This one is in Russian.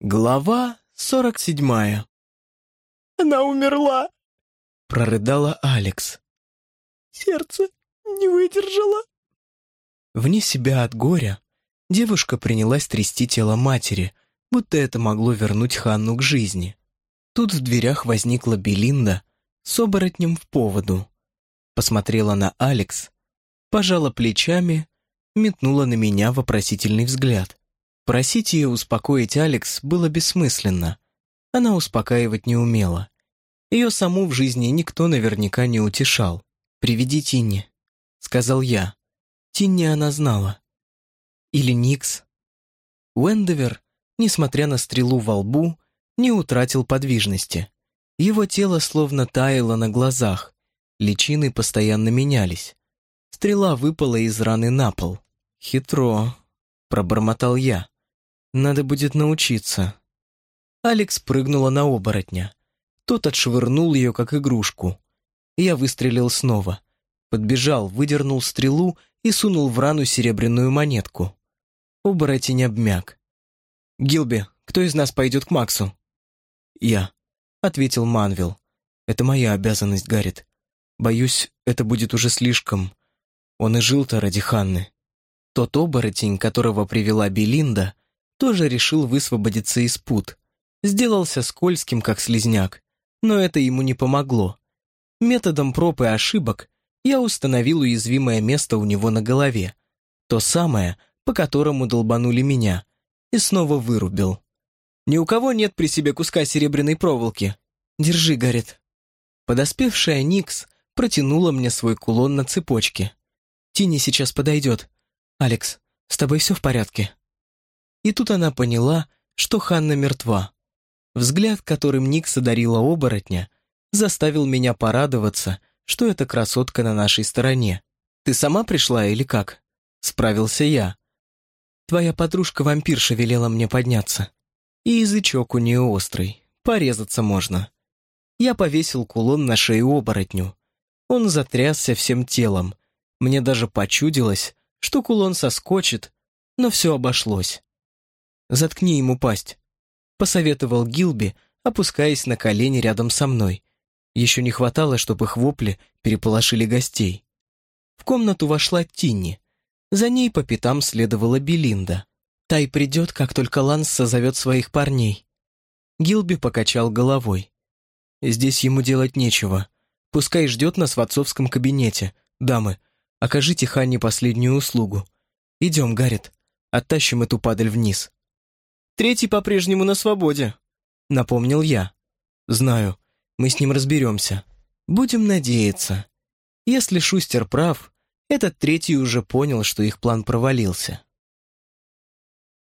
Глава 47. «Она умерла!» — прорыдала Алекс. «Сердце не выдержало!» Вне себя от горя девушка принялась трясти тело матери, будто это могло вернуть Ханну к жизни. Тут в дверях возникла Белинда с оборотнем в поводу. Посмотрела на Алекс, пожала плечами, метнула на меня вопросительный взгляд. Просить ее успокоить Алекс было бессмысленно. Она успокаивать не умела. Ее саму в жизни никто наверняка не утешал. «Приведи Тинни», — сказал я. Тинни она знала. Или Никс. Уэндовер, несмотря на стрелу во лбу, не утратил подвижности. Его тело словно таяло на глазах, личины постоянно менялись. Стрела выпала из раны на пол. «Хитро», — пробормотал я. «Надо будет научиться». Алекс прыгнула на оборотня. Тот отшвырнул ее, как игрушку. Я выстрелил снова. Подбежал, выдернул стрелу и сунул в рану серебряную монетку. Оборотень обмяк. «Гилби, кто из нас пойдет к Максу?» «Я», — ответил Манвел. «Это моя обязанность, Гаррет. Боюсь, это будет уже слишком. Он и жил-то ради Ханны». Тот оборотень, которого привела Белинда, тоже решил высвободиться из пут. Сделался скользким, как слизняк, но это ему не помогло. Методом проб и ошибок я установил уязвимое место у него на голове, то самое, по которому долбанули меня, и снова вырубил. «Ни у кого нет при себе куска серебряной проволоки. Держи, Гаррет». Подоспевшая Никс протянула мне свой кулон на цепочке. «Тинни сейчас подойдет. Алекс, с тобой все в порядке?» И тут она поняла, что Ханна мертва. Взгляд, которым Никс одарила оборотня, заставил меня порадоваться, что эта красотка на нашей стороне. «Ты сама пришла или как?» — справился я. «Твоя подружка-вампирша велела мне подняться. И язычок у нее острый, порезаться можно». Я повесил кулон на шею оборотню. Он затрясся всем телом. Мне даже почудилось, что кулон соскочит, но все обошлось. «Заткни ему пасть», — посоветовал Гилби, опускаясь на колени рядом со мной. Еще не хватало, чтобы их вопли переполошили гостей. В комнату вошла Тинни. За ней по пятам следовала Белинда. Тай придет, как только Ланс созовет своих парней. Гилби покачал головой. Здесь ему делать нечего. Пускай ждет нас в отцовском кабинете. Дамы, окажите Ханне последнюю услугу. Идем, Гаррет, оттащим эту падаль вниз. «Третий по-прежнему на свободе», — напомнил я. «Знаю, мы с ним разберемся. Будем надеяться. Если Шустер прав, этот третий уже понял, что их план провалился».